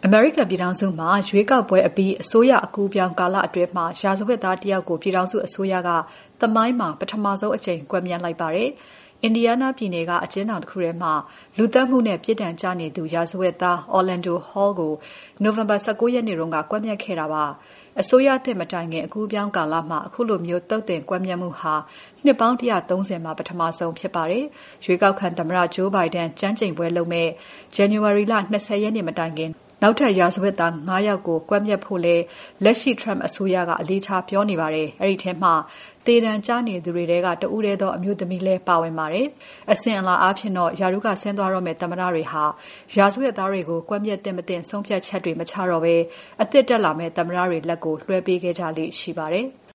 အမေရိကန်ပြည်ထောင်စုမှာရွေးကောက်ပွဲအပြီးအစိုးရအကူးအပြောင်းကာလအတွင်းမှာရာဇဝတ်သားတယောက်ကိုပြည်ထောင်စုအစိုးရကသမိုင်းမှာပထမဆုံးအကြိမ်ကွပ်မျက်လိုက်ပါတယ်။ အင်ဒီယားနားပြည်နယ်ကအကျဉ်းထောင်တစ်ခုထဲမှာလူသတ်မှုနဲ့ပြစ်ဒဏ်ကျနေသူရာဇဝတ်သား Orlando Hall ကိုနိုဝင်ဘာ 19 ရက်နေ့ကကွပ်မျက်ခဲ့တာပါ။ အစိုးရသစ်မတိုင်ခင်အကူးအပြောင်းကာလမှာအခုလိုမျိုးသုတ်သင်ကွပ်မျက်မှုဟာနှစ်ပေါင်း 130 မှာပထမဆုံးဖြစ်ပါတယ်။ ရွေးကောက်ခံသမ္မတ Joe Biden ကျမ်းကျိန်ပွဲလုပ်မယ့် ဇန်နဝါရီလ 20 ရက်နေ့မတိုင်ခင်နောက်ထပ်ရာဇဝတ်သား ၅ ယောက်ကိုကွပ်မျက်ဖို့လည်းလက်ရှိ Trump အစိုးရကအလေးထားပြောနေပါတယ်။ အဲဒီထဲမှာသေဒဏ်ကျနေသူတွေထဲကတဦးတည်းသောအမျိုးသမီးလည်းပါဝင်ပါတယ်။ အစဉ်အလာအားဖြင့်တော့ရာထူးကဆင်းသွားတော့မယ့်သမ္မတတွေဟာရာဇဝတ်သားတွေကိုကွပ်မျက်သင့်မသင့်ဆုံးဖြတ်ချက်တွေမချတော့ဘဲအသစ်တက်လာမယ့်သမ္မတတွေလက်ကိုလွှဲပေးခဲ့ကြလေ့ရှိပါတယ်။